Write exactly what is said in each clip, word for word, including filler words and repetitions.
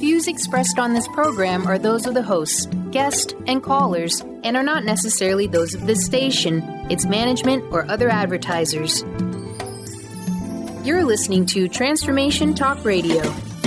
views expressed on this program are those of the hosts, guests, and callers, and are not necessarily those of this station, its management, or other advertisers. You're listening to Transformation Talk Radio.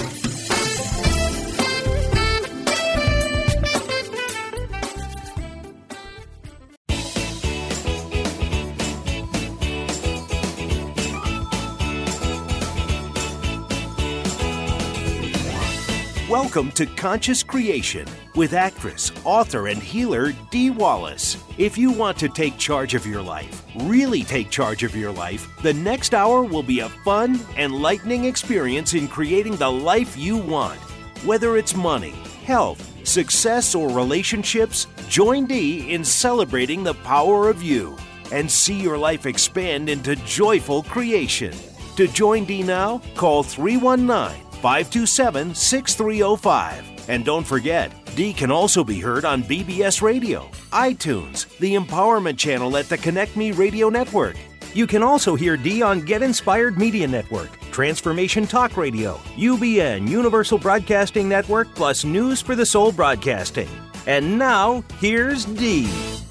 Welcome to Conscious Creation with actress, author, and healer Dee Wallace. If you want to take charge of your life, really take charge of your life, the next hour will be a fun, enlightening experience in creating the life you want. Whether it's money, health, success, or relationships, join Dee in celebrating the power of you and see your life expand into joyful creation. To join Dee now, call three one nine, five two seven, six three zero five. And don't forget, Dee can also be heard on B B S Radio, iTunes, the Empowerment Channel at the Connect Me Radio Network. You can also hear Dee on Get Inspired Media Network, Transformation Talk Radio, U B N, Universal Broadcasting Network, plus News for the Soul Broadcasting. And now, here's Dee.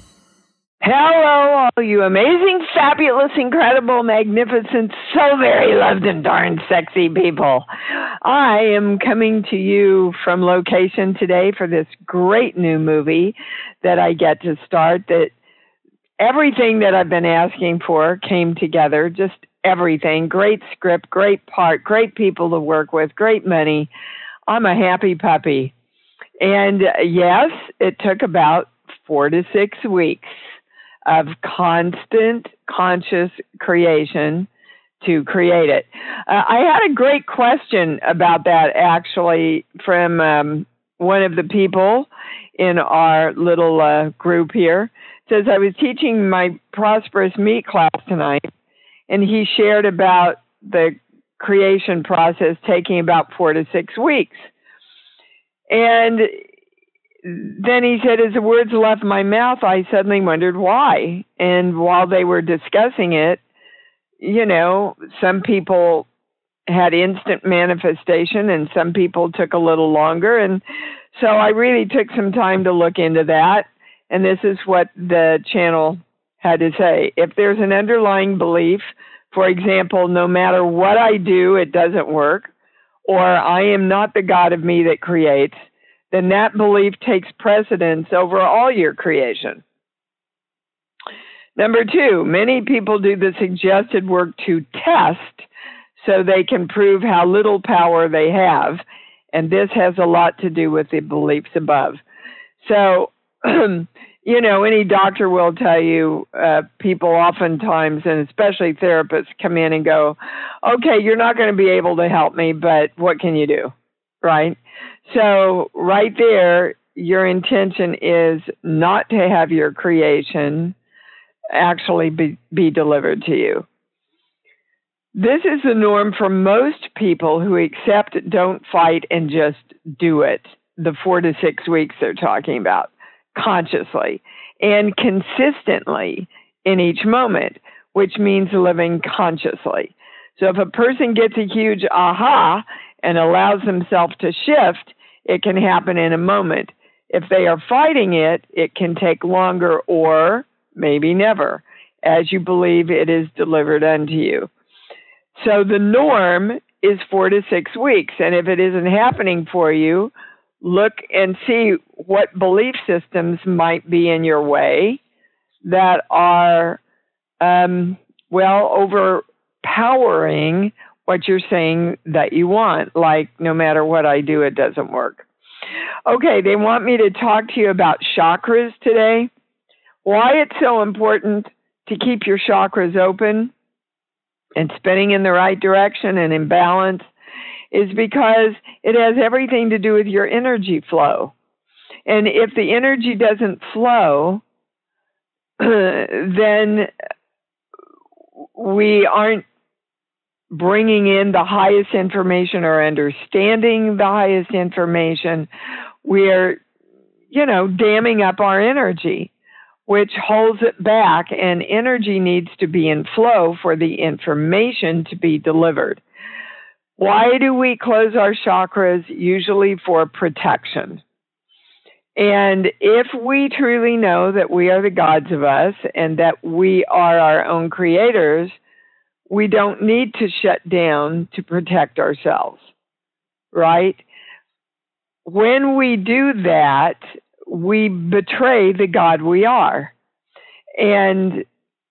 Hello, all you amazing, fabulous, incredible, magnificent, so very loved and darn sexy people. I am coming to you from location today for this great new movie that I get to start. That everything that I've been asking for came together, just everything. Great script, great part, great people to work with, great money. I'm a happy puppy. And yes, it took about four to six weeks of constant conscious creation to create it. Uh, I had a great question about that actually from um, one of the people in our little uh, group here. It says, I was teaching my Prosperous Meat class tonight, and he shared about the creation process taking about four to six weeks. And then he said, as the words left my mouth, I suddenly wondered why. And while they were discussing it, you know, some people had instant manifestation and some people took a little longer. And so I really took some time to look into that. And this is what the channel had to say. If there's an underlying belief, for example, no matter what I do, it doesn't work, or I am not the God of me that creates, then that belief takes precedence over all your creation. Number two, many people do the suggested work to test so they can prove how little power they have, and this has a lot to do with the beliefs above. So, you know, any doctor will tell you, uh, people oftentimes, and especially therapists, come in and go, okay, you're not going to be able to help me, but what can you do, right? So right there, your intention is not to have your creation actually be, be delivered to you. This is the norm for most people who accept, don't fight, and just do it. The four to six weeks they're talking about, consciously and consistently in each moment, which means living consciously. So if a person gets a huge aha and allows themselves to shift, it can happen in a moment. If they are fighting it, it can take longer or maybe never, as you believe it is delivered unto you. So the norm is four to six weeks. And if it isn't happening for you, look and see what belief systems might be in your way that are, um, well, overpowering what you're saying that you want, like no matter what I do, it doesn't work. Okay, they want me to talk to you about chakras today. Why it's so important to keep your chakras open and spinning in the right direction and in balance is because it has everything to do with your energy flow. And if the energy doesn't flow, then we aren't bringing in the highest information or understanding the highest information. We're, you know, damming up our energy, which holds it back, and energy needs to be in flow for the information to be delivered. Why do we close our chakras? Usually for protection. And if we truly know that we are the gods of us and that we are our own creators, we don't need to shut down to protect ourselves, right? When we do that, we betray the God we are. And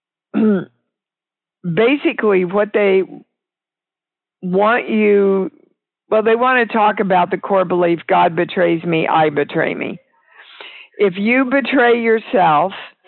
basically what they want you, well, they want to talk about the core belief, God betrays me, I betray me. If you betray yourself,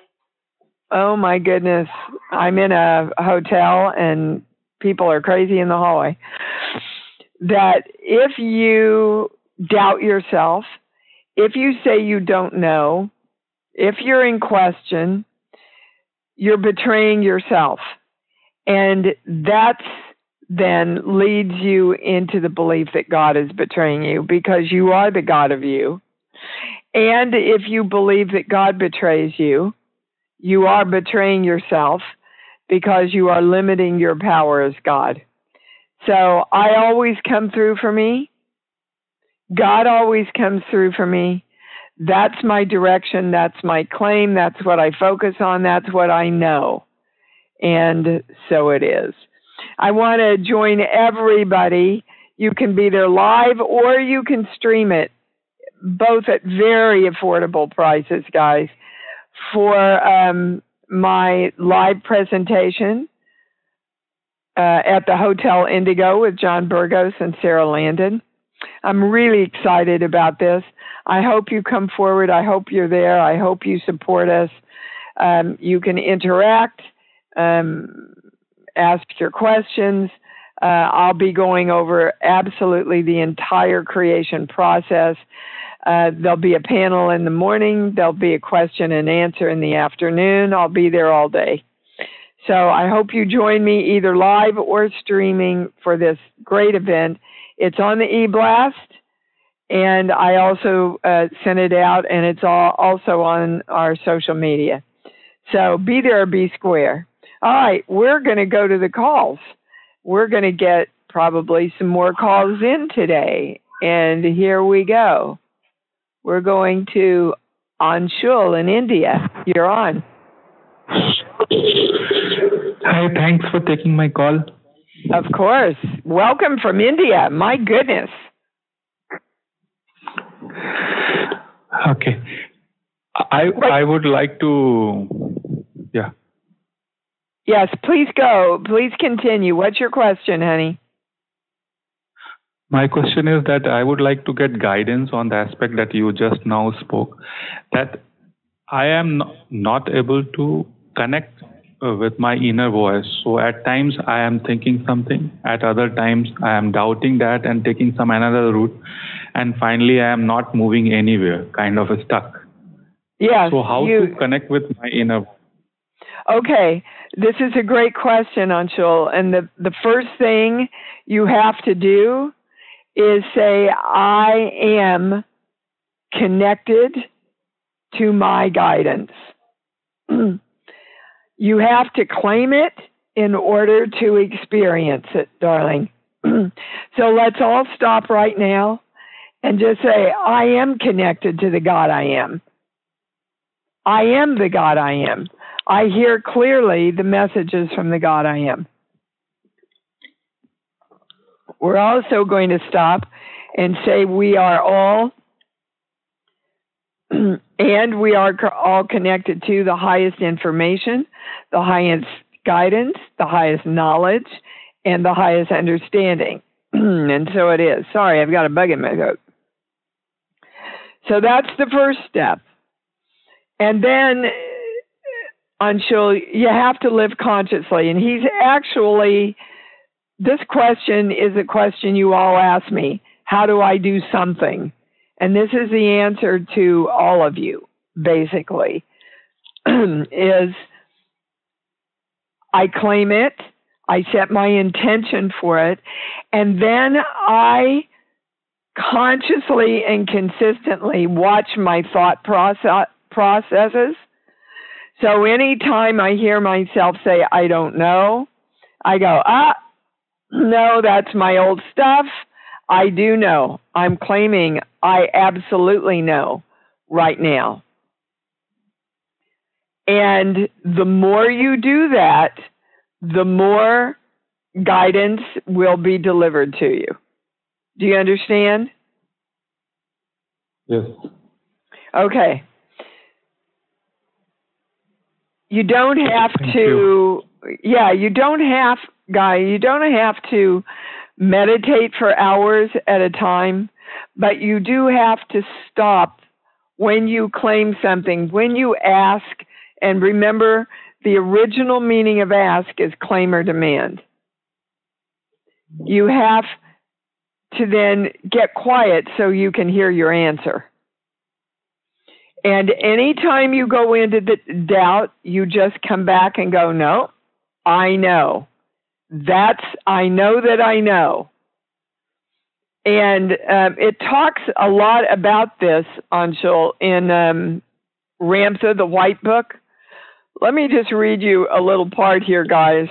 oh my goodness, I'm in a hotel and people are crazy in the hallway, that if you doubt yourself, if you say you don't know, if you're in question, you're betraying yourself. And that then leads you into the belief that God is betraying you because you are the God of you. And if you believe that God betrays you, you are betraying yourself because you are limiting your power as God. So I always come through for me. God always comes through for me. That's my direction. That's my claim. That's what I focus on. That's what I know. And so it is. I want to join everybody. You can be there live or you can stream it, both at very affordable prices, guys, for um, my live presentation uh, at the Hotel Indigo with John Burgos and Sarah Landon. I'm really excited about this. I hope you come forward. I hope you're there. I hope you support us. Um, you can interact, um, ask your questions. Uh, I'll be going over absolutely the entire creation process. Uh, there'll be a panel in the morning. There'll be a question and answer in the afternoon. I'll be there all day. So I hope you join me either live or streaming for this great event. It's on the e-blast, and I also uh, sent it out, and it's all also on our social media. So be there or be square. All right, we're going to go to the calls. We're going to get probably some more calls in today, and here we go. We're going to Anshul in India. You're on. Hi, thanks for taking my call. Of course. Welcome from India. My goodness. Okay. I I would like to, yeah. Yes, please go. Please continue. What's your question, honey? My question is that I would like to get guidance on the aspect that you just now spoke, that I am not able to connect with my inner voice. So at times I am thinking something, at other times I am doubting that and taking some another route, and finally I am not moving anywhere, kind of stuck. Yes. So how you... to connect with my inner voice? Okay, this is a great question, Anshul. And the, the first thing you have to do is say, I am connected to my guidance. You have to claim it in order to experience it, darling. So let's all stop right now and just say, I am connected to the God I am. I am the God I am. I hear clearly the messages from the God I am. We're also going to stop and say we are all, and we are all connected to the highest information, the highest guidance, the highest knowledge, and the highest understanding. And so it is. Sorry, I've got a bug in my throat. So that's the first step. And then, Anshul, you have to live consciously. And he's actually, this question is a question you all ask me. How do I do something? And this is the answer to all of you, basically, is I claim it, I set my intention for it, and then I consciously and consistently watch my thought process, processes. So anytime I hear myself say, I don't know, I go, ah, no, that's my old stuff. I do know. I'm claiming I absolutely know right now. And the more you do that, the more guidance will be delivered to you. Do you understand? Yes. Okay. You don't have Thank to, you. yeah, you don't have, Guy, you don't have to meditate for hours at a time, but you do have to stop when you claim something, when you ask, and remember the original meaning of ask is claim or demand. You have to then get quiet so you can hear your answer. And anytime you go into the doubt, you just come back and go, no, I know. That's, I know that I know. And um, it talks a lot about this, Anshul, in um, Ramtha, the White Book. Let me just read you a little part here, guys.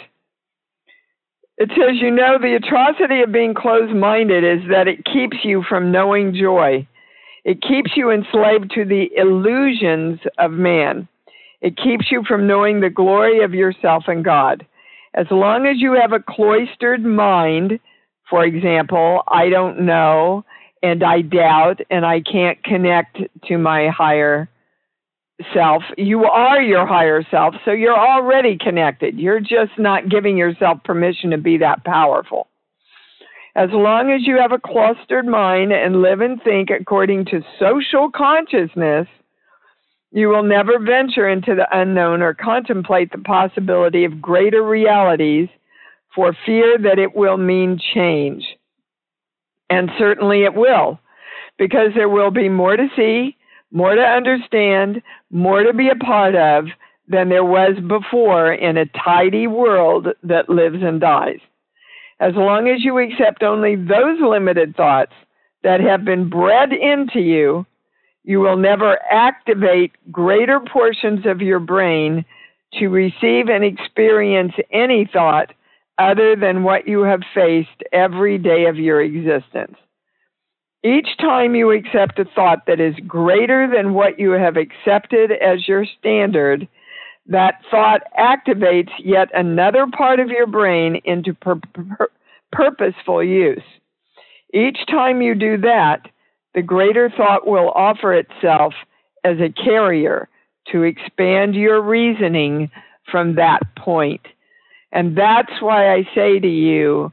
It says, you know, the atrocity of being closed-minded is that it keeps you from knowing joy. It keeps you enslaved to the illusions of man. It keeps you from knowing the glory of yourself and God. As long as you have a cloistered mind, for example, I don't know, and I doubt, and I can't connect to my higher self, you are your higher self, so you're already connected. You're just not giving yourself permission to be that powerful. As long as you have a clustered mind and live and think according to social consciousness, you will never venture into the unknown or contemplate the possibility of greater realities for fear that it will mean change. And certainly it will, because there will be more to see, more to understand, more to be a part of than there was before in a tidy world that lives and dies. As long as you accept only those limited thoughts that have been bred into you, you will never activate greater portions of your brain to receive and experience any thought other than what you have faced every day of your existence. Each time you accept a thought that is greater than what you have accepted as your standard, that thought activates yet another part of your brain into pur- pur- purposeful use. Each time you do that, the greater thought will offer itself as a carrier to expand your reasoning from that point. And that's why I say to you,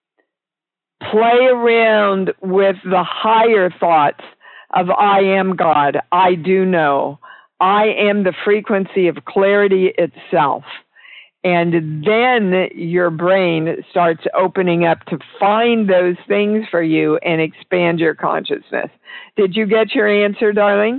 play around with the higher thoughts of I am God, I do know, I am the frequency of clarity itself. And then your brain starts opening up to find those things for you and expand your consciousness. Did you get your answer, darling?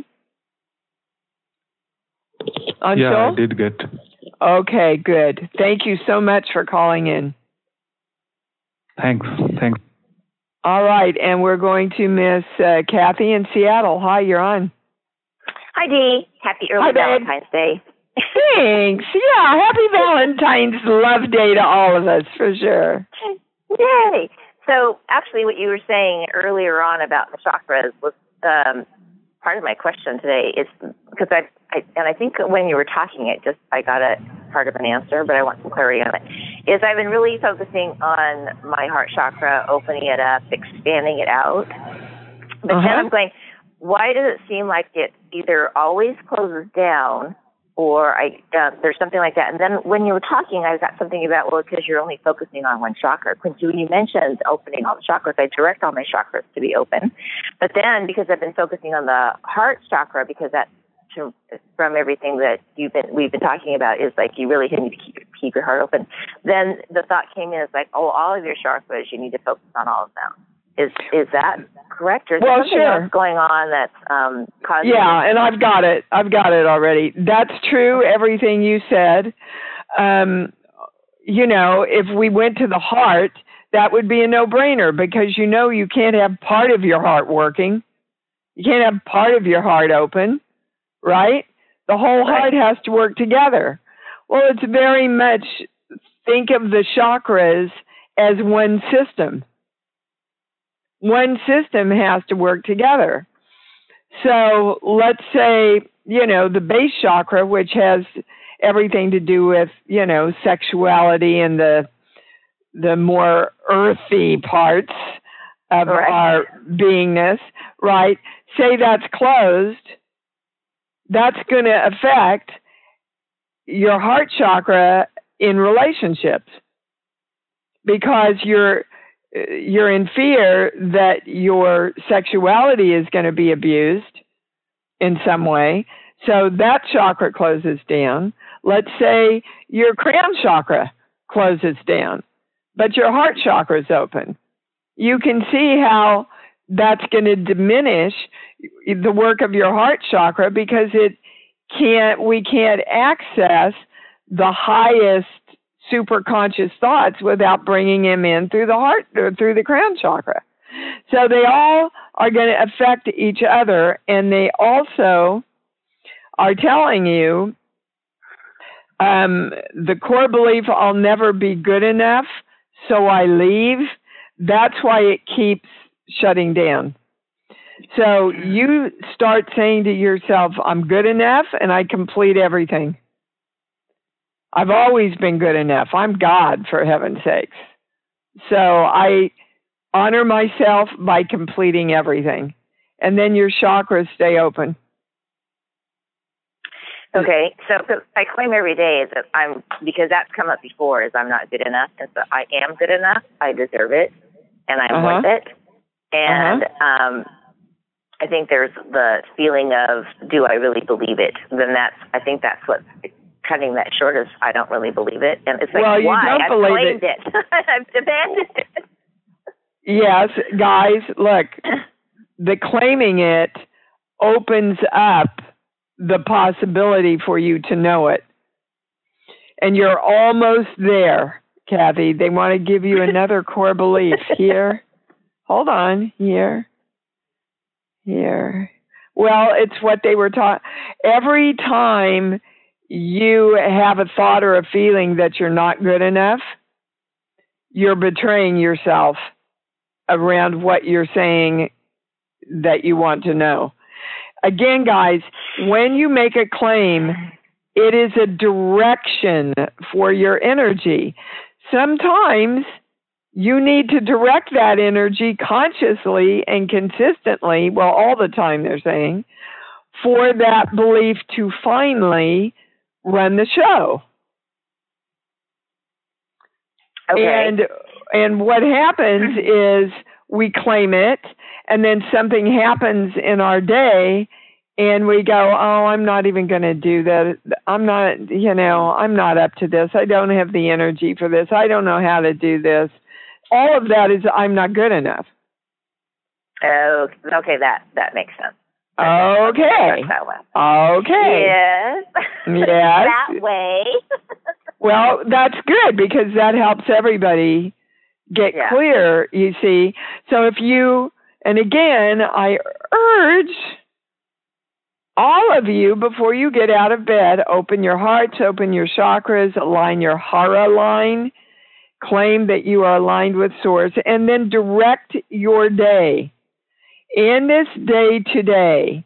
Anshul? Yeah, I did get. Okay, good. Thank you so much for calling in. Thanks. Thanks. All right, and we're going to Miss uh, Kathy in Seattle. Hi, you're on. Hi, Dee. Happy early Hi, Valentine's Day. Thanks. Yeah, happy Valentine's Love Day to all of us, for sure. Yay. So actually what you were saying earlier on about the chakras was um, part of my question today. Is because I, I, and I think when you were talking, it just, I got a part of an answer, but I want some clarity on it, is I've been really focusing on my heart chakra, opening it up, expanding it out. But uh-huh. then I'm going, why does it seem like it either always closes down or I uh, there's something like that? And then when you were talking, I got something about, well, because you're only focusing on one chakra. Quincy, when you mentioned opening all the chakras, I direct all my chakras to be open. But then because I've been focusing on the heart chakra, because that, to, from everything that you've been we've been talking about, is like you really need to keep, keep your heart open. Then the thought came in, it's like, oh, all of your chakras, you need to focus on all of them. Is is that correct? Or is well, there something sure. else going on that's um, causing... Yeah, and I've got it. I've got it already. That's true, everything you said. Um, you know, if we went to the heart, that would be a no-brainer because you know you can't have part of your heart working. You can't have part of your heart open, right? The whole heart has to work together. Well, it's very much, think of the chakras as one system. One system has to work together. So let's say, you know, the base chakra, which has everything to do with, you know, sexuality and the the more earthy parts of right. our beingness, right? Say that's closed, that's going to affect your heart chakra in relationships because you're you're in fear that your sexuality is going to be abused in some way. So that chakra closes down. Let's say your crown chakra closes down, but your heart chakra is open. You can see how that's going to diminish the work of your heart chakra because it can't, we can't access the highest super conscious thoughts without bringing them in through the heart or through the crown chakra. So they all are going to affect each other, and they also are telling you um, the core belief, I'll never be good enough, so I leave. That's why it keeps shutting down. So you start saying to yourself, I'm good enough and I complete everything. I've always been good enough. I'm God, for heaven's sakes. So I honor myself by completing everything. And then your chakras stay open. Okay, so I claim every day is that I'm, because that's come up before, is I'm not good enough. And so I am good enough. I deserve it. And I'm uh-huh. worth it. And uh-huh. um, I think there's the feeling of, do I really believe it? Then that's, I think that's what cutting that short is, I don't really believe it. And it's like, well, you why? don't I've believe claimed it. it. I've demanded it. Yes, guys, look, the claiming it opens up the possibility for you to know it. And you're almost there, Kathy. They want to give you another core belief here. Hold on, here, here. Well, it's what they were taught. Every time you have a thought or a feeling that you're not good enough, you're betraying yourself around what you're saying that you want to know. Again, guys, when you make a claim, it is a direction for your energy. Sometimes you need to direct that energy consciously and consistently, well, all the time they're saying, for that belief to finally run the show. Okay. And and what happens is we claim it, and then something happens in our day, and we go, oh, I'm not even going to do that. I'm not, you know, I'm not up to this. I don't have the energy for this. I don't know how to do this. All of that is I'm not good enough. Oh, okay, that, that makes sense. Okay. Okay. Yes. Yes. That way. Well, that's good because that helps everybody get yeah. clear, you see. So if you, and again, I urge all of you, before you get out of bed, open your hearts, open your chakras, align your hara line, claim that you are aligned with Source, and then direct your day. In this day today,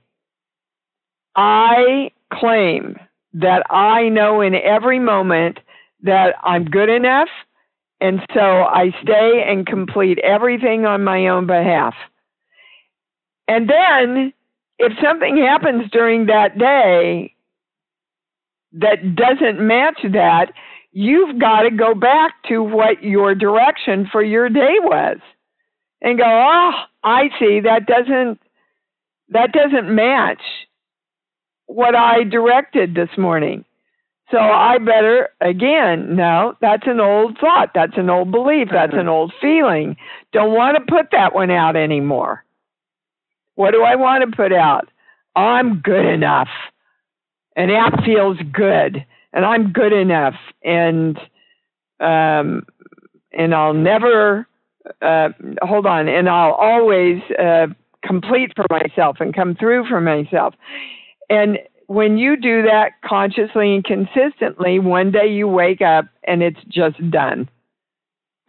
I claim that I know in every moment that I'm good enough, and so I stay and complete everything on my own behalf. And then, if something happens during that day that doesn't match that, you've got to go back to what your direction for your day was and go, oh, I see, that doesn't, that doesn't match what I directed this morning. So I better, again, no, that's an old thought. That's an old belief. That's an old feeling. Don't want to put that one out anymore. What do I want to put out? I'm good enough. And that feels good. And I'm good enough. And um, and I'll never, uh, hold on, and I'll always uh, complete for myself and come through for myself. And when you do that consciously and consistently, one day you wake up and it's just done.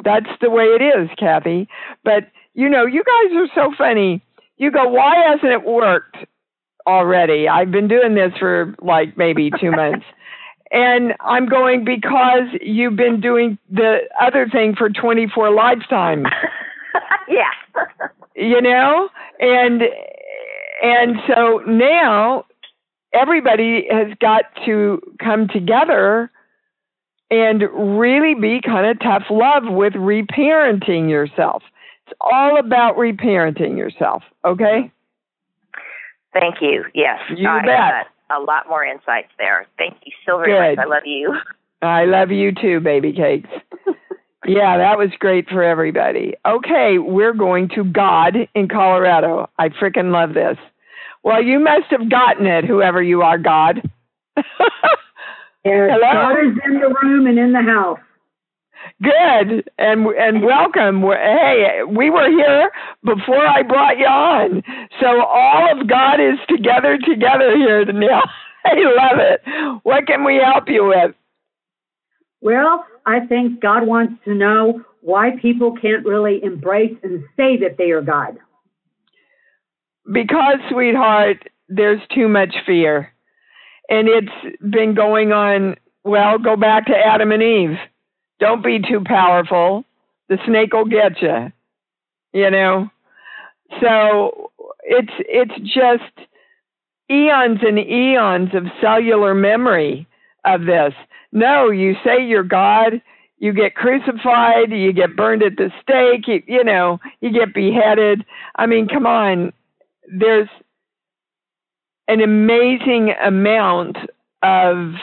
That's the way it is, Kathy. But, you know, you guys are so funny. You go, why hasn't it worked already? I've been doing this for like maybe two months. And I'm going, because you've been doing the other thing for twenty-four lifetimes. Yeah. You know? And and so now everybody has got to come together and really be kind of tough love with reparenting yourself. It's all about reparenting yourself, okay? Thank you. Yes. You I bet. got a lot more insights there. Thank you so very Good. much. I love you. I love you too, baby cakes. Yeah, that was great for everybody. Okay, we're going to God in Colorado. I freaking love this. Well, you must have gotten it, whoever you are, God. Yes, Hello? God is in the room and in the house. Good, and and welcome. Hey, we were here before I brought you on, so all of God is together together here now. I love it. What can we help you with? Well, I think God wants to know why people can't really embrace and say that they are God. Because, sweetheart, there's too much fear. And it's been going on, well, go back to Adam and Eve. Don't be too powerful. The snake will get you, you know. So it's it's just eons and eons of cellular memory of this. No, you say you're God, you get crucified, you get burned at the stake, you, you know, you get beheaded. I mean, come on. There's an amazing amount of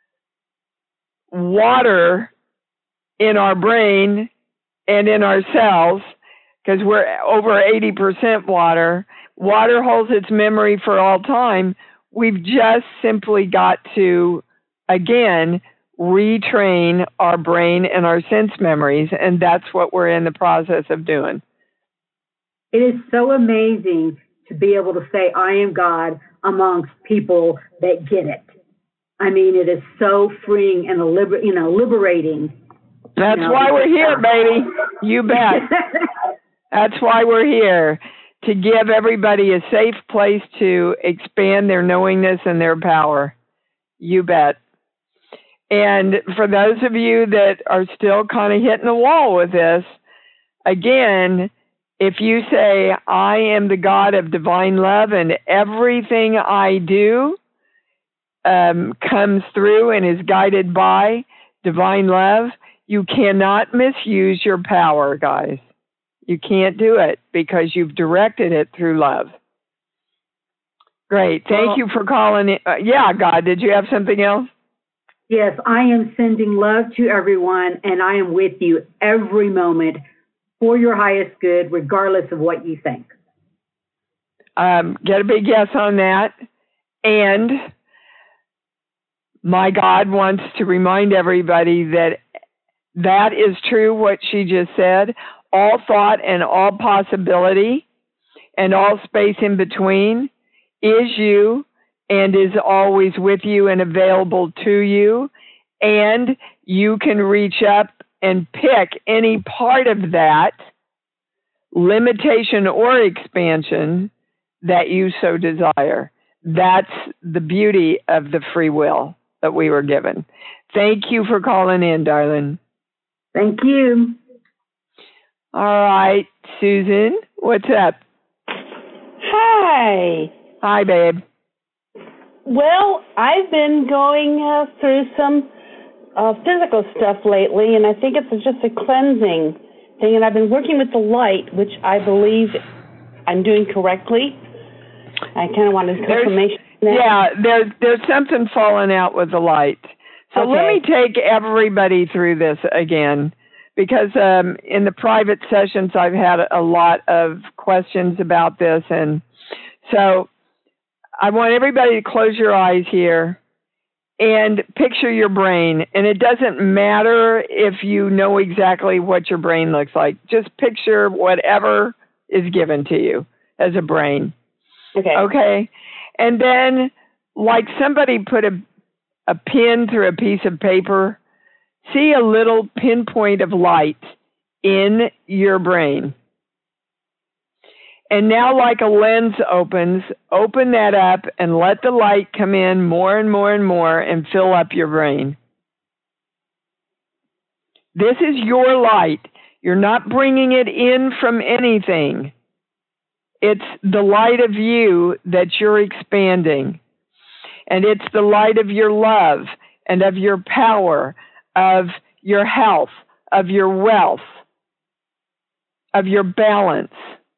water in our brain and in our cells, because we're over eighty percent water. Water holds its memory for all time. We've just simply got to, again, retrain our brain and our sense memories, and that's what we're in the process of doing. It is so amazing to be able to say, I am God, amongst people that get it. I mean, it is so freeing and liber- you know, liberating. That's you know, why we're here, baby. You bet. That's why we're here, to give everybody a safe place to expand their knowingness and their power. You bet. And for those of you that are still kind of hitting the wall with this, again, if you say, I am the God of divine love and everything I do um, comes through and is guided by divine love, you cannot misuse your power, guys. You can't do it because you've directed it through love. Great. Thank well, you for calling in. Uh, yeah, God, did you have something else? Yes, I am sending love to everyone, and I am with you every moment for your highest good, regardless of what you think. Um, get a big yes on that. And my God wants to remind everybody that that is true, what she just said. All thought and all possibility and all space in between is you and is always with you and available to you. And you can reach up and pick any part of that limitation or expansion that you so desire. That's the beauty of the free will that we were given. Thank you for calling in, darling. Thank you. All right, Susan, what's up? Hi. Hi, babe. Well, I've been going uh, through some uh, physical stuff lately, and I think it's just a cleansing thing, and I've been working with the light, which I believe I'm doing correctly. I kind of wanted confirmation. Yeah, there's, there's something falling out with the light. So okay. Let me take everybody through this again, because um, in the private sessions, I've had a lot of questions about this. And so I want everybody to close your eyes here and picture your brain. And it doesn't matter if you know exactly what your brain looks like. Just picture whatever is given to you as a brain. Okay. Okay. And then, like somebody put a, a pin through a piece of paper, see a little pinpoint of light in your brain. And now, like a lens opens, open that up and let the light come in more and more and more and fill up your brain. This is your light. You're not bringing it in from anything. It's the light of you that you're expanding. And it's the light of your love and of your power, of your health, of your wealth, of your balance.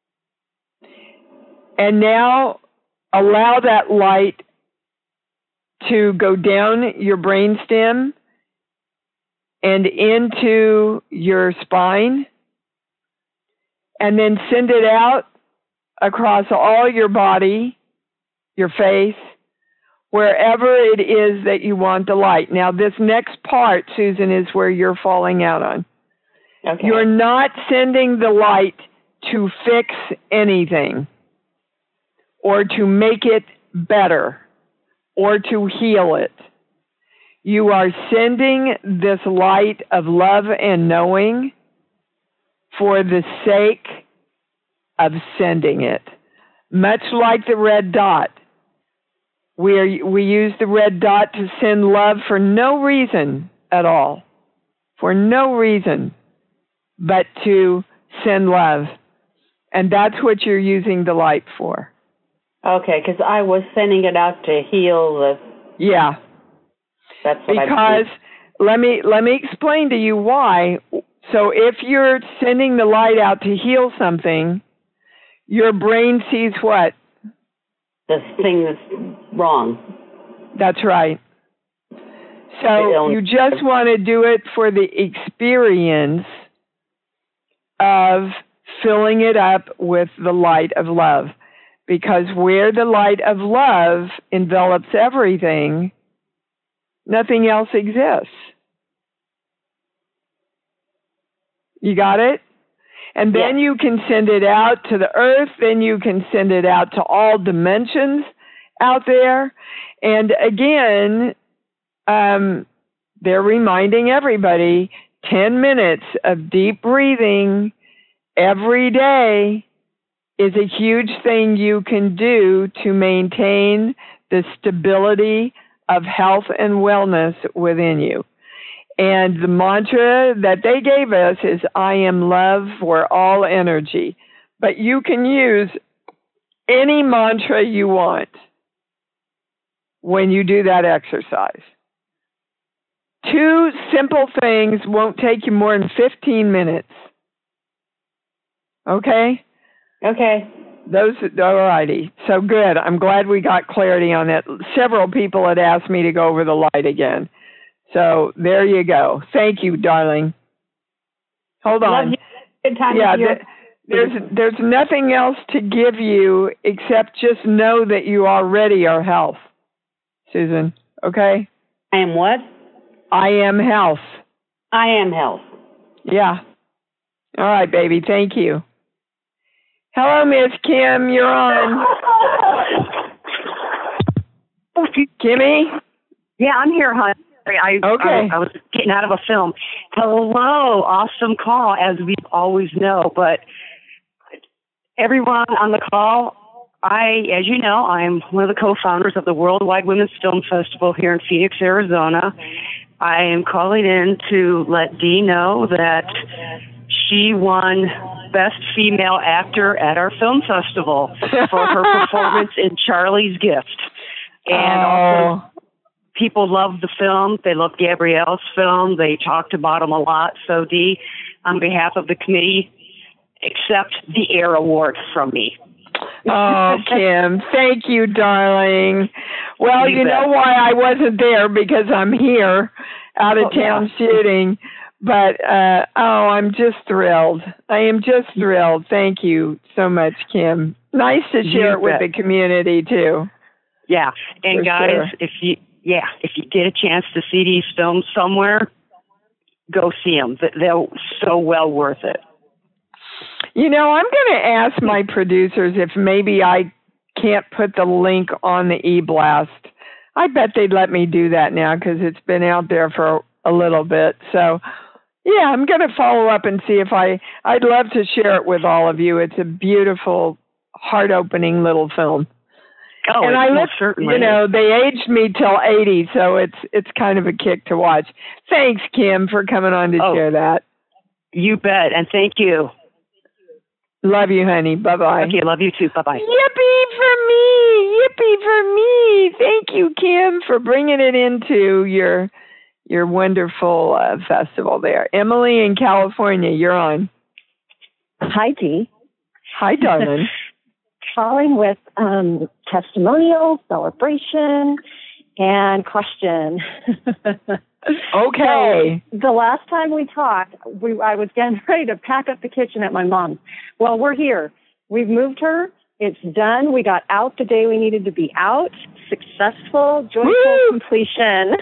And now allow that light to go down your brainstem and into your spine, and then send it out across all your body, your face, wherever it is that you want the light. Now, this next part, Susan, is where you're falling out on. Okay. You're not sending the light to fix anything, or to make it better, or to heal it. You are sending this light of love and knowing for the sake of sending it. Much like the red dot. We, are, we use the red dot to send love for no reason at all. For no reason but to send love. And that's what you're using the light for. Okay, because I was sending it out to heal the... Yeah. That's what because let me let me explain to you why. So if you're sending the light out to heal something, your brain sees what? The thing that's wrong. That's right. So you just want to do it for the experience of filling it up with the light of love. Because where the light of love envelops everything, nothing else exists. You got it? And then yes. You can send it out to the earth, then you can send it out to all dimensions out there. And again, um, they're reminding everybody, ten minutes of deep breathing every day is a huge thing you can do to maintain the stability of health and wellness within you. And the mantra that they gave us is, I am love for all energy. But you can use any mantra you want when you do that exercise. Two simple things won't take you more than fifteen minutes. Okay? Okay. Those, all righty. So good. I'm glad we got clarity on that. Several people had asked me to go over the light again. So there you go. Thank you, darling. Hold on. Good time. Yeah, th- there's there's nothing else to give you except just know that you already are health, Susan. Okay? I am what? I am health. I am health. Yeah. All right, baby. Thank you. Hello, Miss Kim. You're on. Kimmy? Yeah, I'm here, hon. I, okay. I, I was getting out of a film. Hello, awesome call, as we always know. But everyone on the call, I, as you know, I'm one of the co-founders of the Worldwide Women's Film Festival here in Phoenix, Arizona. I am calling in to let Dee know that she won Best Female Actor at our film festival for her performance in Charlie's Gift. And oh. also, people love the film. They love Gabrielle's film. They talked about them a lot. So, Dee, on behalf of the committee, accept the AIR Award from me. Oh, Kim, thank you, darling. Well, you, you know why I wasn't there, because I'm here out of oh, town yeah. shooting. But, uh, oh, I'm just thrilled. I am just thrilled. Thank you so much, Kim. Nice to share it with the community, too. Yeah. And, For guys, sure. if you, yeah, if you get a chance to see these films somewhere, go see them. They're so well worth it. You know, I'm going to ask my producers if maybe I can't put the link on the e-blast. I bet they'd let me do that now because it's been out there for a little bit. So Yeah, I'm going to follow up and see if I, I'd love to share it with all of you. It's a beautiful, heart-opening little film. Oh, and I look, certainly, you know, they aged me till eighty, so it's it's kind of a kick to watch. Thanks, Kim, for coming on to oh, share that. You bet, and thank you. Love you, honey. Bye-bye. Okay, love you too. Bye-bye. Yippee for me! Yippee for me! Thank you, Kim, for bringing it into your your wonderful uh, festival there. Emily in California, you're on. Hi, Dee. Hi, darling. Calling with um, testimonial, celebration, and question. Okay. So, the last time we talked, we, I was getting ready to pack up the kitchen at my mom's. Well, we're here. We've moved her. It's done. We got out the day we needed to be out. Successful, joyful Woo! Completion.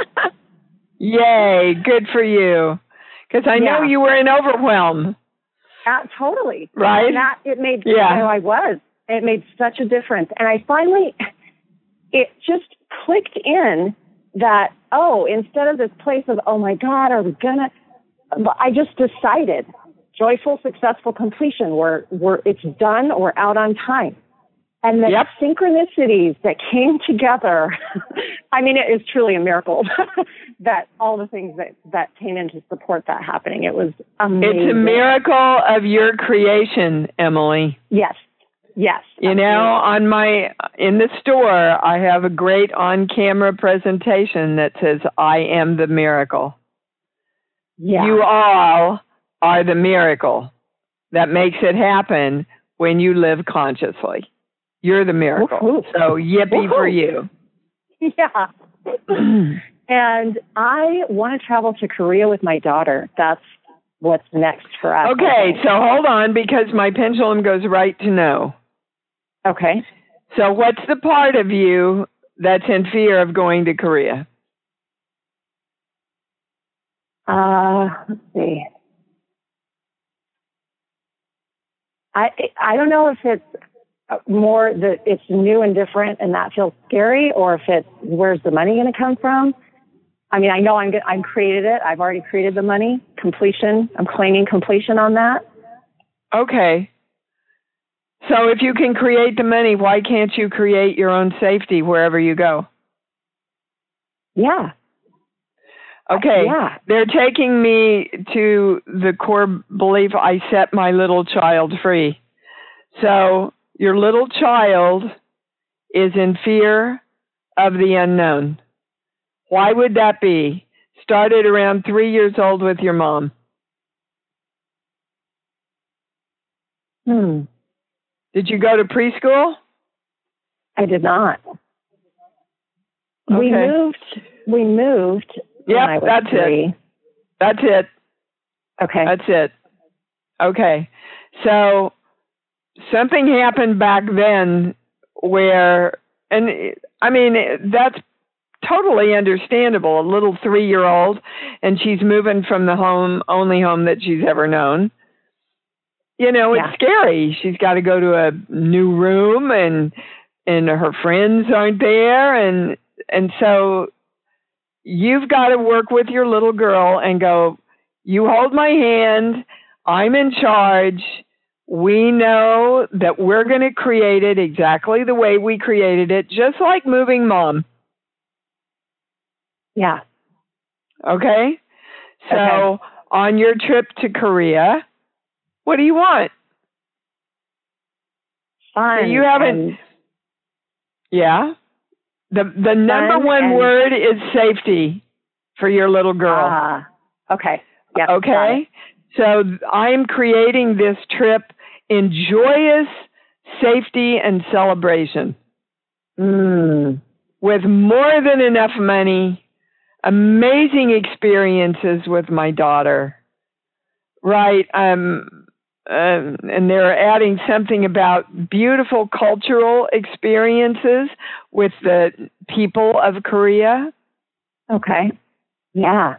Yay. Good for you. Because I Yeah. know you were in overwhelm. Uh, totally. Right? And that, it made, Yeah. you know, I was. It made such a difference. And I finally, it just clicked in that, oh, instead of this place of, oh my God, are we gonna, I just decided joyful, successful completion. We're, we're, it's done. We're out on time. And the Yep. synchronicities that came together, I mean, it is truly a miracle that all the things that, that came in to support that happening. It was amazing. It's a miracle of your creation, Emily. Yes. Yes. You know, on my, in the store, I have a great on-camera presentation that says, I am the miracle. Yeah. You all are the miracle that makes it happen when you live consciously. You're the miracle. Woo-hoo. So yippee Woo-hoo. for you. Yeah. And I want to travel to Korea with my daughter. That's what's next for us. Okay, so hold on, because my pendulum goes right to no. Okay. So what's the part of you that's in fear of going to Korea? Uh, let's see. I I don't know if it's more that it's new and different and that feels scary, or if it's where's the money going to come from. I mean, I know I'm good. I've created it. I've already created the money. Completion. I'm claiming completion on that. Okay. So if you can create the money, why can't you create your own safety wherever you go? Yeah. Okay. Yeah. They're taking me to the core belief, I set my little child free. So your little child is in fear of the unknown. Why would that be? Started around three years old with your mom. Hmm. Did you go to preschool? I did not. Okay. We moved. We moved. when I Yep, was that's three. it. That's it. Okay. That's it. Okay. So something happened back then where, and I mean, that's totally understandable. A little three-year-old, and she's moving from the home, only home that she's ever known. You know, it's Yeah. scary. She's got to go to a new room, and and her friends aren't there, and and so you've got to work with your little girl and go, you hold my hand, I'm in charge. We know that we're going to create it exactly the way we created it, just like moving mom. Yeah. Okay? So Okay. on your trip to Korea, what do you want? Fun. So you haven't, and- yeah? The the number Fun one and- word is safety for your little girl. Ah. Okay. Yeah. Okay? So I'm creating this trip in joyous safety and celebration. Mm. With more than enough money, amazing experiences with my daughter. Right. Um, um, and they're adding something about beautiful cultural experiences with the people of Korea. Okay. Yeah.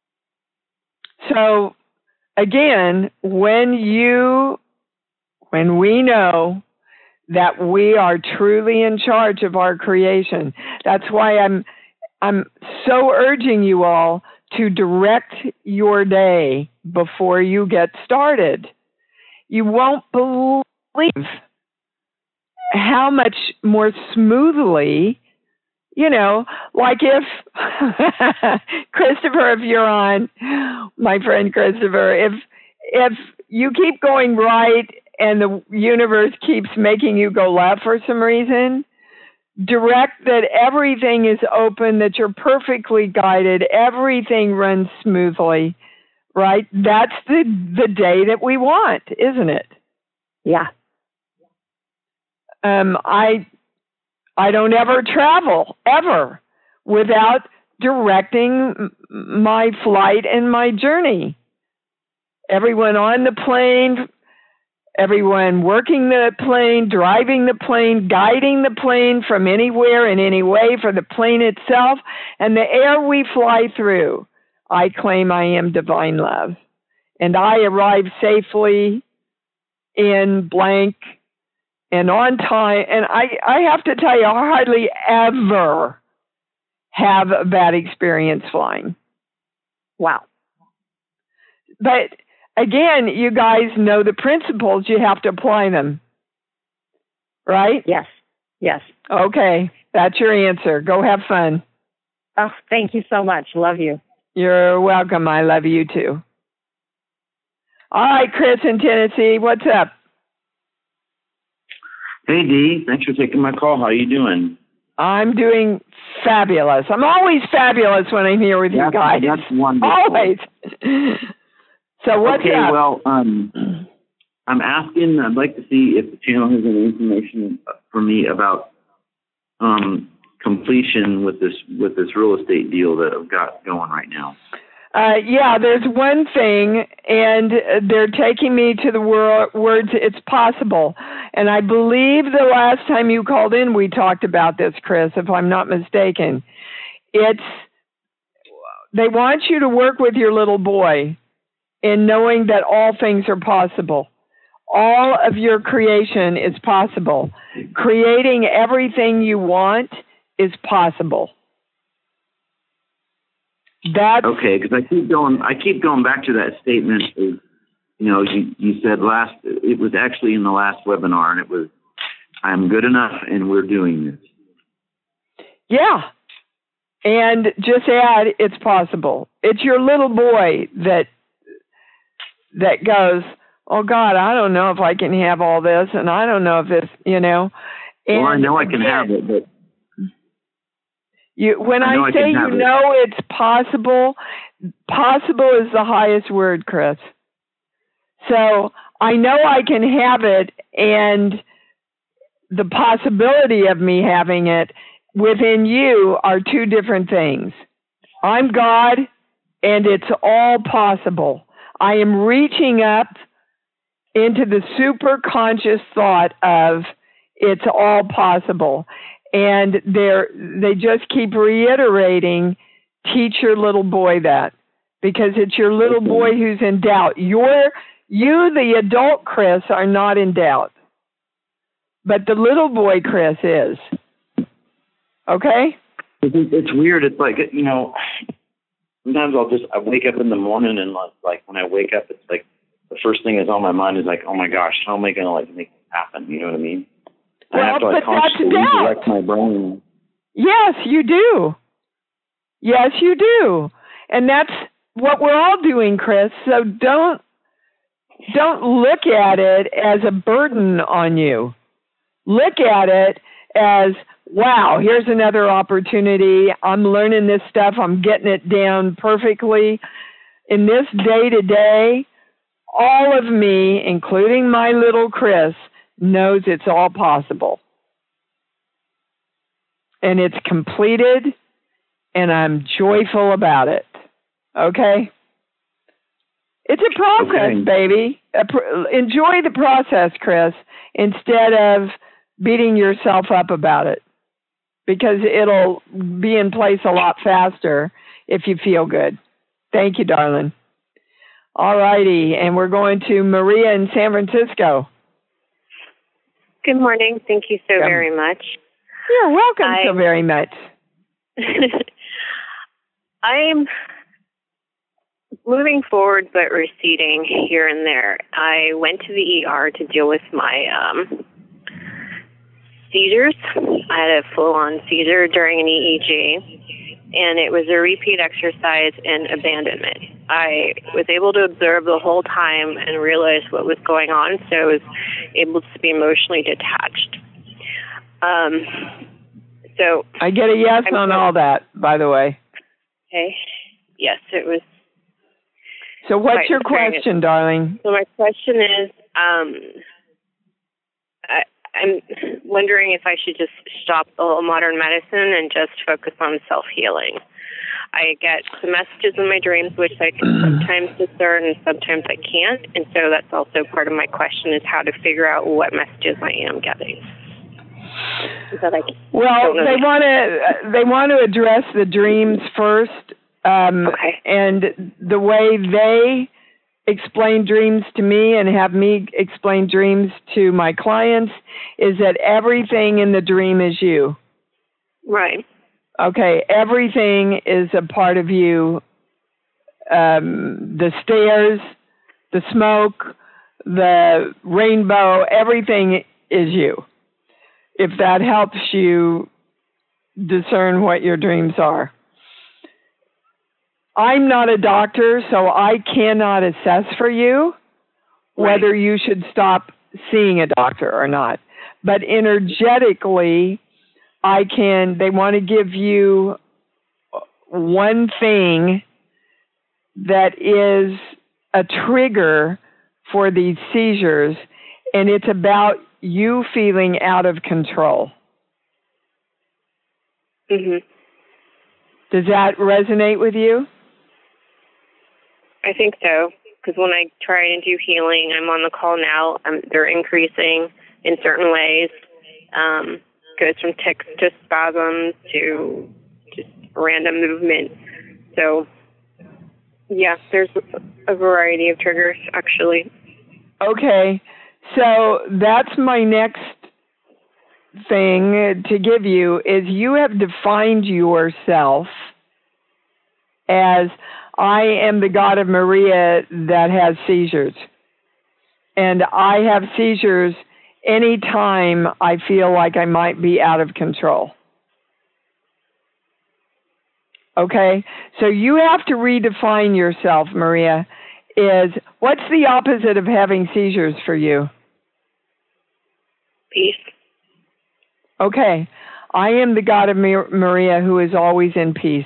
So again, when you, when we know that we are truly in charge of our creation, that's why I'm, I'm so urging you all to direct your day before you get started. You won't believe how much more smoothly, you know, like if, Christopher, if you're on, my friend Christopher, if, if you keep going right and the universe keeps making you go left for some reason, direct that everything is open, that you're perfectly guided, everything runs smoothly, right? That's the, the day that we want, isn't it? Yeah. Um, I I don't ever travel, ever, without directing my flight and my journey. Everyone on the plane, everyone working the plane, driving the plane, guiding the plane from anywhere in any way for the plane itself, and the air we fly through, I claim I am divine love. And I arrive safely in blank and on time. And I, I have to tell you, I hardly ever have a bad experience flying. Wow. But again, you guys know the principles, you have to apply them. Right? Yes. Yes. Okay. That's your answer. Go have fun. Oh, thank you so much. Love you. You're welcome. I love you too. All right, Chris in Tennessee, what's up? Hey, Dee. Thanks for taking my call. How you doing? I'm doing fabulous. I'm always fabulous when I'm here with that's, you guys. That's wonderful. Always. So what's okay, up? well, um, I'm asking, I'd like to see if the channel has any information for me about um, completion with this with this real estate deal that I've got going right now. Uh, yeah, there's one thing, and they're taking me to the wor- words, it's possible. And I believe the last time you called in, we talked about this, Chris, if I'm not mistaken. It's, they want you to work with your little boy in knowing that all things are possible. All of your creation is possible. Creating everything you want is possible. That's okay, because I keep going. I keep going back to that statement. Is, you know, you, you said last. It was actually in the last webinar, and it was, "I'm good enough, and we're doing this." Yeah, and just add, it's possible. It's your little boy that that goes, "Oh God, I don't know if I can have all this, and I don't know if this, you know." And well, I know I can again, have it, but. You, when I, I, I say you know it. it's possible, possible is the highest word, Chris. So I know I can have it, and the possibility of me having it within you are two different things. I'm God, and it's all possible. I am reaching up into the super conscious thought of it's all possible. And they're, they just keep reiterating, teach your little boy that, because it's your little okay. boy who's in doubt. You're, you, the adult Chris, are not in doubt. But the little boy Chris is. Okay? It's weird. It's like, you know, sometimes I'll just, I wake up in the morning and like when I wake up, it's like the first thing is on my mind is like, oh my gosh, how am I going to like make this happen? You know what I mean? Well, I have to like consciously redirect my brain. Yes, you do. Yes, you do. And that's what we're all doing, Chris. So don't don't look at it as a burden on you. Look at it as, wow, here's another opportunity. I'm learning this stuff. I'm getting it down perfectly. In this day-to-day, all of me, including my little Chris, knows it's all possible. And it's completed, and I'm joyful about it. Okay? It's a process, okay. baby. Enjoy the process, Chris, instead of beating yourself up about it, because it'll be in place a lot faster if you feel good. Thank you, darling. All righty, and we're going to Maria in San Francisco. Good morning. Thank you so yeah. very much. You're welcome I, so very much. I'm moving forward but receding here and there. I went to the E R to deal with my um, seizures. I had a full-on seizure during an E E G, and it was a repeat exercise in abandonment. I was able to observe the whole time and realize what was going on, so I was able to be emotionally detached. Um, so I get a yes I'm, on all that, by the way. Okay. Yes, it was. So what's your question, darling? So my question is, um, I, I'm wondering if I should just stop all modern medicine and just focus on self-healing. I get the messages in my dreams, which I can sometimes discern and sometimes I can't. And so that's also part of my question, is how to figure out what messages I am getting. That I well, they want to they want to address the dreams first. Um, okay. And the way they explain dreams to me and have me explain dreams to my clients is that everything in the dream is you. Right. Okay, everything is a part of you. Um, the stairs, the smoke, the rainbow, everything is you. If that helps you discern what your dreams are. I'm not a doctor, so I cannot assess for you whether right. you should stop seeing a doctor or not. But energetically, I can, they want to give you one thing that is a trigger for these seizures, and it's about you feeling out of control. Mm-hmm. Does that resonate with you? I think so, because when I try and do healing, I'm on the call now, I'm, they're increasing in certain ways. Um, goes from tics to spasms to just random movement. So, yeah, there's a variety of triggers, actually. Okay, so that's my next thing to give you, is you have defined yourself as, I am the God of Maria that has seizures. And I have seizures anytime I feel like I might be out of control. Okay? So you have to redefine yourself, Maria, is what's the opposite of having seizures for you? Peace. Okay. I am the God of Maria who is always in peace.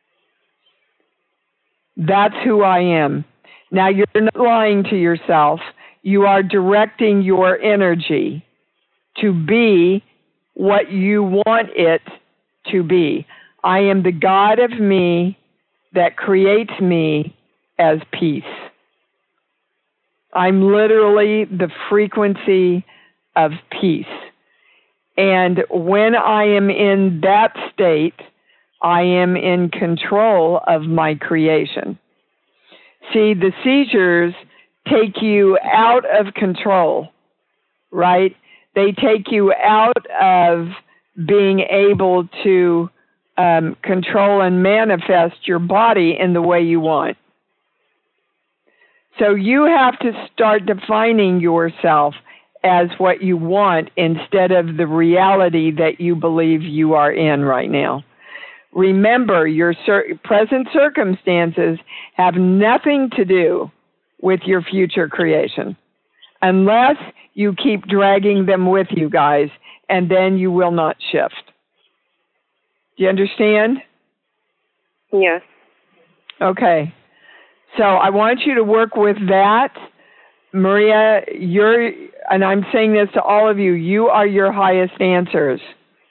That's who I am. Now, you're not lying to yourself. You are directing your energy to be what you want it to be. I am the God of me that creates me as peace. I'm literally the frequency of peace. And when I am in that state, I am in control of my creation. See, the seizures take you out of control, right? They take you out of being able to um, control and manifest your body in the way you want. So you have to start defining yourself as what you want instead of the reality that you believe you are in right now. Remember, your cir- present circumstances have nothing to do with your future creation, unless you keep dragging them with you, guys, and then you will not shift. Do you understand? Yes. Okay. So I want you to work with that. Maria, you're, and I'm saying this to all of you, you are your highest answers.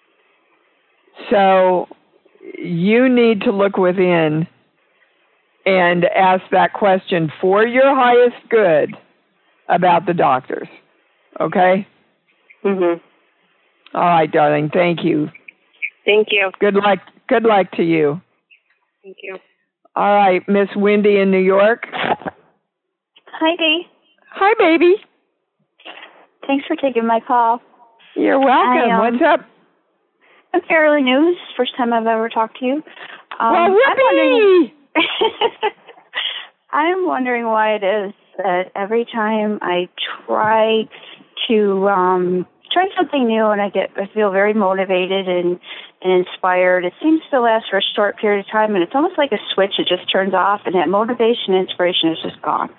So you need to look within and ask that question for your highest good about the doctors. Okay? Mm-hmm. All right, darling. Thank you. Thank you. Good luck. Good luck to you. Thank you. All right, Miss Wendy in New York. Hi, Dee. Hi, baby. Thanks for taking my call. You're welcome. I, um, What's up? I'm fairly new. This is the first time I've ever talked to you. Um, well, I'm wondering, I'm wondering why it is that every time I try to um, try something new and I get I feel very motivated and, and inspired, it seems to last for a short period of time, and it's almost like a switch. It just turns off, and that motivation, inspiration is just gone.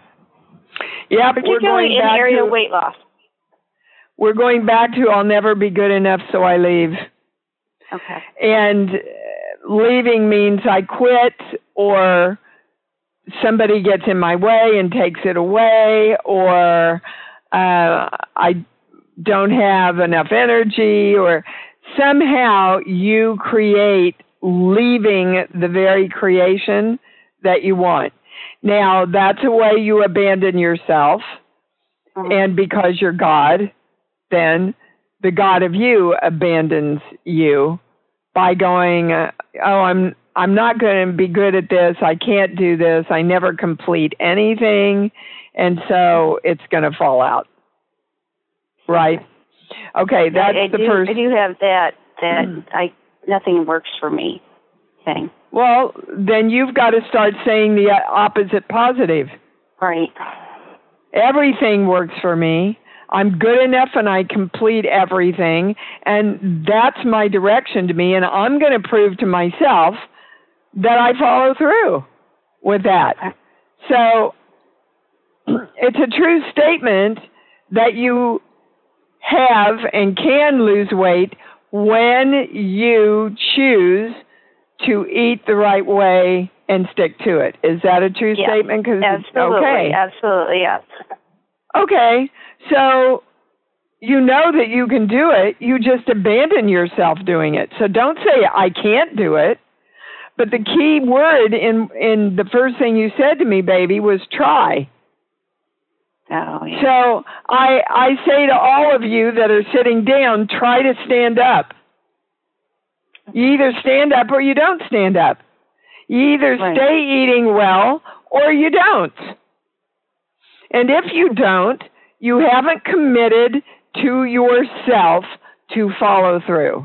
Yeah, particularly in the area to, of weight loss. We're going back to I'll never be good enough, so I leave. Okay. And leaving means I quit, or somebody gets in my way and takes it away, or uh, I don't have enough energy, or somehow you create leaving the very creation that you want. Now, that's a way you abandon yourself, uh-huh. and because you're God, then the God of you abandons you by going, uh, oh, I'm I'm not going to be good at this. I can't do this. I never complete anything, and so it's going to fall out. Right? Okay, that's I, I the do, first. I do have that. That I nothing works for me thing. Well, then you've got to start saying the opposite positive. Right. Everything works for me. I'm good enough and I complete everything. And that's my direction to me. And I'm going to prove to myself that I follow through with that. So it's a true statement that you have and can lose weight when you choose to eat the right way and stick to it. Is that a true yeah, statement? 'Cause absolutely, okay. absolutely, yes. Okay, so you know that you can do it. You just abandon yourself doing it. So don't say, I can't do it. But the key word in, in the first thing you said to me, baby, was try. Oh, yeah. So I, I say to all of you that are sitting down, try to stand up. You either stand up or you don't stand up. You either right. stay eating well or you don't. And if you don't, you haven't committed to yourself to follow through.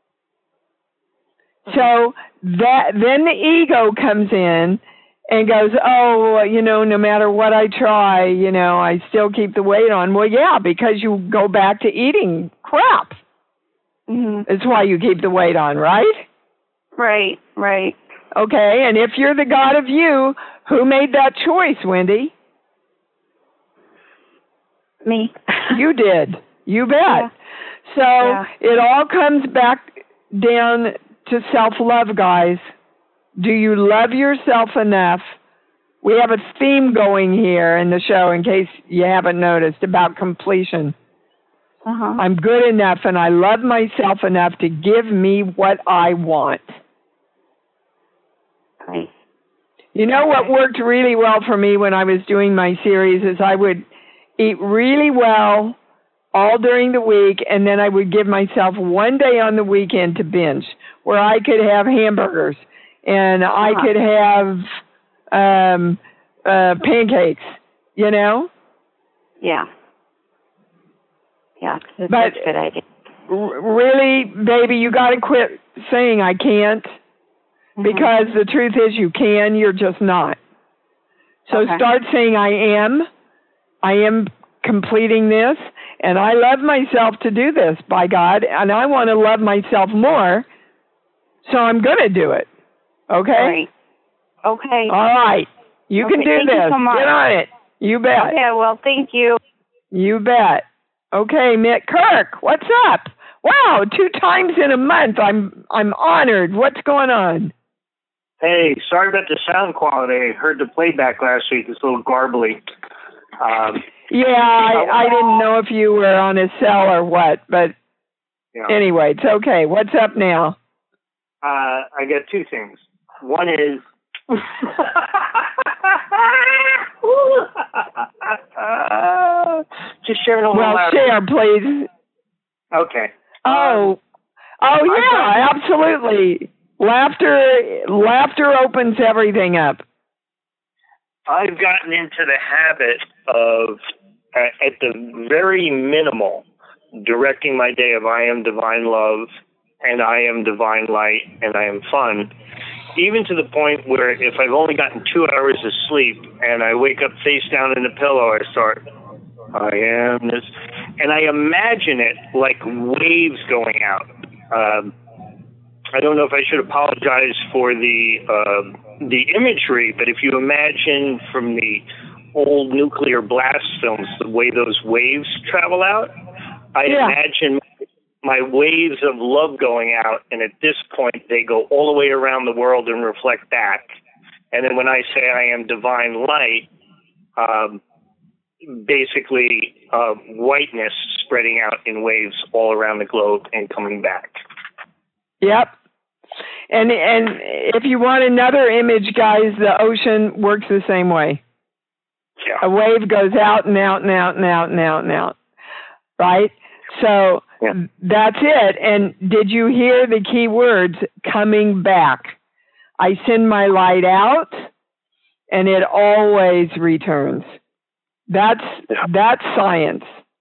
So that then the ego comes in and goes, oh, you know, no matter what I try, you know, I still keep the weight on. Well, yeah, because you go back to eating crap. Mm-hmm. It's why you keep the weight on, right? Right, right. Okay, and if you're the God of you, who made that choice, Wendy? Me. You did. You bet. Yeah. So yeah. it all comes back down to self-love, guys. Do you love yourself enough? We have a theme going here in the show, in case you haven't noticed, about completion. Uh-huh. I'm good enough and I love myself enough to give me what I want. Right. You know what worked really well for me when I was doing my series is I would eat really well all during the week, and then I would give myself one day on the weekend to binge, where I could have hamburgers and I uh-huh. could have um, uh, pancakes, you know? Yeah. Yeah, that's, but that's a good idea. R- really, baby, you got to quit saying I can't, mm-hmm. because the truth is you can, you're just not. So okay. start saying I am. I am completing this, and I love myself to do this, by God, and I want to love myself more, so I'm going to do it. Okay? Right. Okay. All right. You okay, can do thank this. You so much. Get on it. You bet. Okay, well, thank you. You bet. Okay, Mick Kirk, what's up? Wow, two times in a month. I'm I'm honored. What's going on? Hey, sorry about the sound quality. I heard the playback last week. It's a little garbly. Um, yeah, I, I didn't know if you were on a cell or what, but yeah. Anyway, it's okay. What's up now? Uh, I got two things. One is... Just sharing a little Well, laughter. share, please. Okay. Oh, oh yeah, absolutely. Laughter, laughter opens everything up. I've gotten into the habit of, uh, at the very minimal, directing my day of I am divine love, and I am divine light, and I am fun. even to the point where if I've only gotten two hours of sleep and I wake up face down in the pillow, I start, I am this, and I imagine it like waves going out. Um, I don't know if I should apologize for the uh, the imagery, but if you imagine from the old nuclear blast films the way those waves travel out, I yeah. imagine my waves of love going out, and at this point they go all the way around the world and reflect back. And then when I say I am divine light, um, basically uh, whiteness spreading out in waves all around the globe and coming back. Yep. And and if you want another image, guys, the ocean works the same way. Yeah. A wave goes out and out and out and out and out and out. Right? So yeah. That's it. And did you hear the key words, coming back? I send my light out and it always returns. That's yeah. that's science.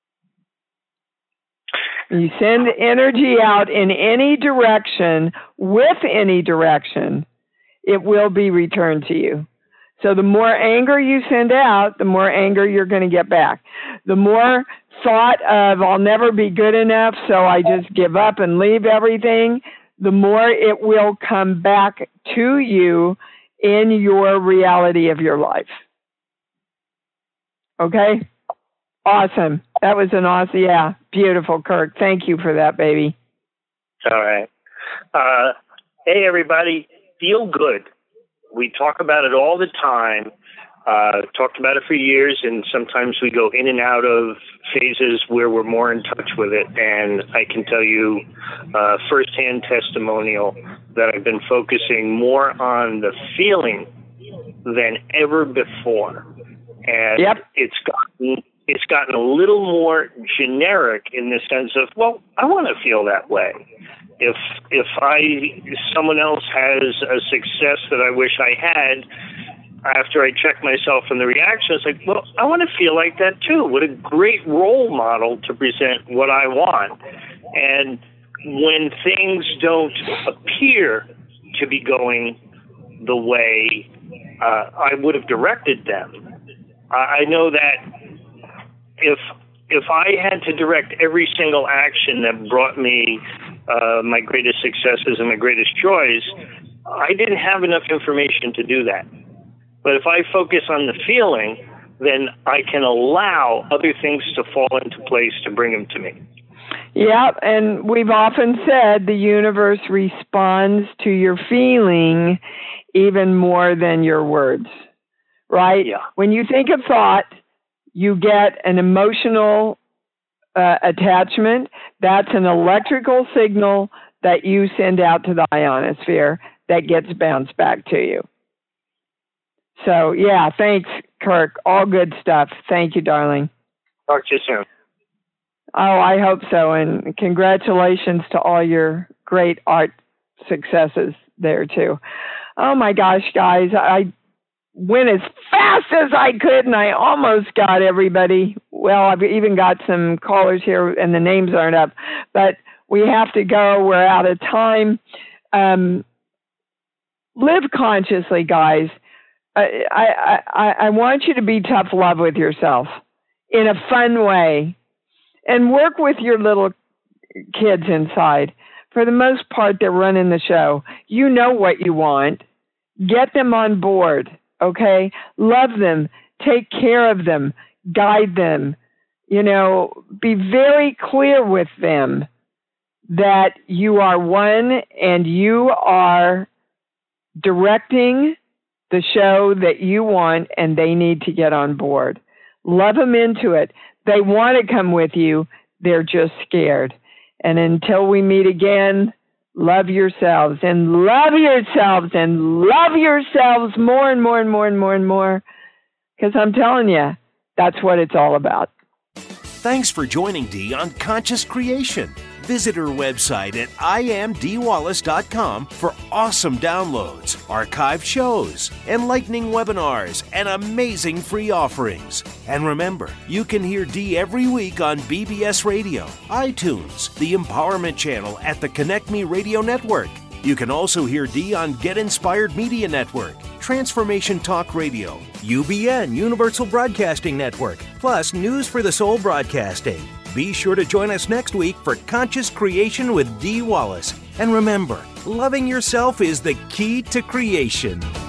You send energy out in any direction, with any direction, it will be returned to you. So the more anger you send out, the more anger you're going to get back. The more thought of, I'll never be good enough, so I just give up and leave everything, the more it will come back to you in your reality of your life. Okay? Awesome. That was an awesome, yeah, beautiful, Kirk. Thank you for that, baby. All right. Uh, hey, everybody, feel good. We talk about it all the time. Uh, talked about it for years, and sometimes we go in and out of phases where we're more in touch with it. And I can tell you uh, firsthand testimonial that I've been focusing more on the feeling than ever before. And yep. it's gotten it's gotten a little more generic in the sense of, well, I want to feel that way. If if I if someone else has a success that I wish I had, after I check myself in the reaction, it's like, well, I want to feel like that too. What a great role model to present what I want. And when things don't appear to be going the way uh, I would have directed them, I know that if if I had to direct every single action that brought me uh, my greatest successes and my greatest joys, I didn't have enough information to do that. But if I focus on the feeling, then I can allow other things to fall into place to bring them to me. Yeah, and we've often said the universe responds to your feeling even more than your words, right? Yeah. When you think a thought, you get an emotional uh, attachment. That's an electrical signal that you send out to the ionosphere that gets bounced back to you. So, yeah, thanks, Kirk. All good stuff. Thank you, darling. Talk to you soon. Oh, I hope so. And congratulations to all your great art successes there, too. Oh, my gosh, guys. I went as fast as I could, and I almost got everybody. Well, I've even got some callers here, and the names aren't up. But we have to go. We're out of time. Um, live consciously, guys. I, I, I, I want you to be tough love with yourself in a fun way, and work with your little kids inside. For the most part, they're running the show. You know what you want. Get them on board, okay? Love them. Take care of them. Guide them. You know, be very clear with them that you are one and you are directing the show that you want, and they need to get on board. Love them into it. They want to come with you. They're just scared. And until we meet again, love yourselves and love yourselves and love yourselves more and more and more and more and more. Because I'm telling you, that's what it's all about. Thanks for joining Dee on Conscious Creation. Visit her website at I am dee wallace dot com for awesome downloads, archived shows, enlightening webinars, and amazing free offerings. And remember, you can hear Dee every week on B B S Radio, iTunes, the Empowerment Channel at the Connect Me Radio Network, You can also hear Dee on Get Inspired Media Network, Transformation Talk Radio, U B N Universal Broadcasting Network, plus News for the Soul Broadcasting. Be sure to join us next week for Conscious Creation with Dee Wallace. And remember, loving yourself is the key to creation.